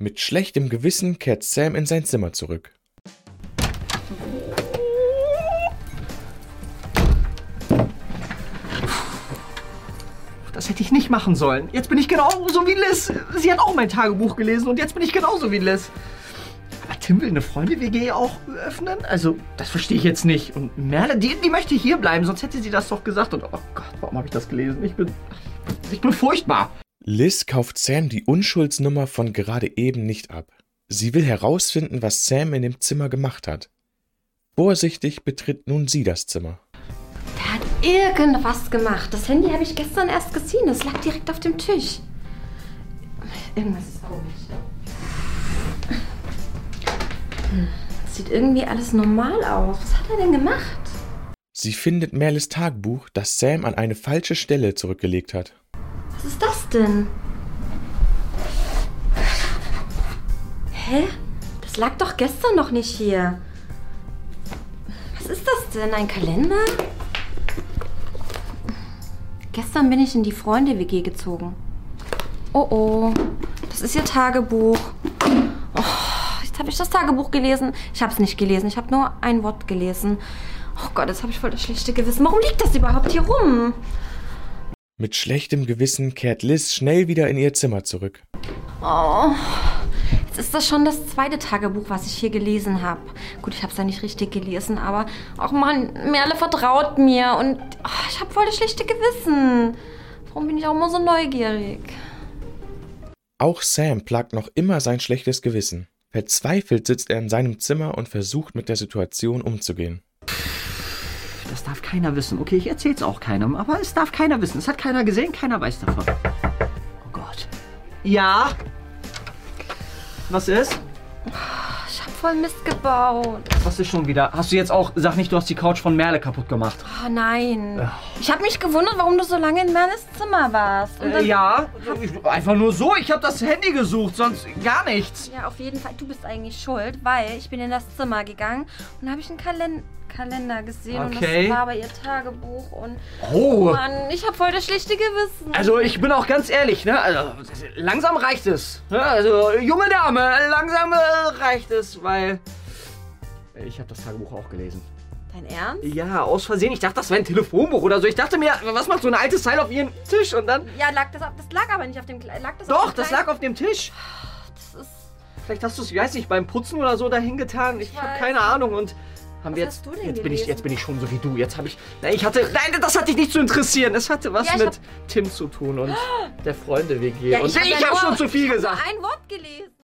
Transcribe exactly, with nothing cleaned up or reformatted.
Mit schlechtem Gewissen kehrt Sam in sein Zimmer zurück. Das hätte ich nicht machen sollen. Jetzt bin ich genauso wie Liz. Sie hat auch mein Tagebuch gelesen und jetzt bin ich genauso wie Liz. Aber Tim will eine Freunde-W G auch öffnen? Also, das verstehe ich jetzt nicht. Und Merle, die, die möchte hier bleiben, sonst hätte sie das doch gesagt. Und oh Gott, warum habe ich das gelesen? Ich bin, ich bin furchtbar. Liz kauft Sam die Unschuldsnummer von gerade eben nicht ab. Sie will herausfinden, was Sam in dem Zimmer gemacht hat. Vorsichtig betritt nun sie das Zimmer. Der hat irgendwas gemacht. Das Handy habe ich gestern erst gesehen. Das lag direkt auf dem Tisch. Irgendwas ist komisch. Hm. Das sieht irgendwie alles normal aus. Was hat er denn gemacht? Sie findet Merles Tagebuch, das Sam an eine falsche Stelle zurückgelegt hat. Was ist das denn? Hä? Das lag doch gestern noch nicht hier. Was ist das denn? Ein Kalender? Gestern bin ich in die Freunde-W G gezogen. Oh oh, das ist ihr Tagebuch. Oh, jetzt habe ich das Tagebuch gelesen. Ich habe es nicht gelesen, ich habe nur ein Wort gelesen. Oh Gott, jetzt habe ich voll das schlechte Gewissen. Warum liegt das überhaupt hier rum? Mit schlechtem Gewissen kehrt Liz schnell wieder in ihr Zimmer zurück. Oh, jetzt ist das schon das zweite Tagebuch, was ich hier gelesen habe. Gut, ich habe es ja nicht richtig gelesen, aber auch Mann, Merle vertraut mir und oh, ich habe voll das schlechte Gewissen. Warum bin ich auch immer so neugierig? Auch Sam plagt noch immer sein schlechtes Gewissen. Verzweifelt sitzt er in seinem Zimmer und versucht, mit der Situation umzugehen. Das darf keiner wissen. Okay, ich erzähl's auch keinem, aber es darf keiner wissen. Es hat keiner gesehen, keiner weiß davon. Oh Gott. Ja? Was ist? Ich habe voll Mist gebaut. Was ist schon wieder? Hast du jetzt auch, sag nicht, du hast die Couch von Merle kaputt gemacht. Oh nein. Ich habe mich gewundert, warum du so lange in Merles Zimmer warst. Und Äh, ja, einfach nur so. Ich habe das Handy gesucht, sonst gar nichts. Ja, auf jeden Fall. Du bist eigentlich schuld, weil ich bin in das Zimmer gegangen und habe ich einen Kalen Kalender gesehen Okay. und das war aber ihr Tagebuch und Oh. Mann, ich habe voll das schlechte Gewissen. Also ich bin auch ganz ehrlich, ne? Also langsam reicht es. Ne? Also junge Dame, langsam äh, reicht es, weil ich habe das Tagebuch auch gelesen. Dein Ernst? Ja, aus Versehen. Ich dachte, das wäre ein Telefonbuch oder so. Ich dachte mir, was macht so ein altes Teil auf ihrem Tisch und dann... Ja, lag das, auf, das lag aber nicht auf dem Kle- lag das Doch, auf dem das lag auf dem Tisch. Das ist... Vielleicht hast du es, ich weiß nicht, beim Putzen oder so dahin getan. Ich, Ich habe weiß. keine Ahnung und haben Was wir hast jetzt du denn jetzt bin ich gelesen? jetzt bin ich schon so wie du. Jetzt habe ich nein, ich hatte nein, das hat dich nicht zu interessieren. Es hatte was Ja, ich mit hab- Tim zu tun und der Freunde W G Ja, und hab ich ja habe nur- schon zu viel ich hab gesagt. nur ein Wort gelesen.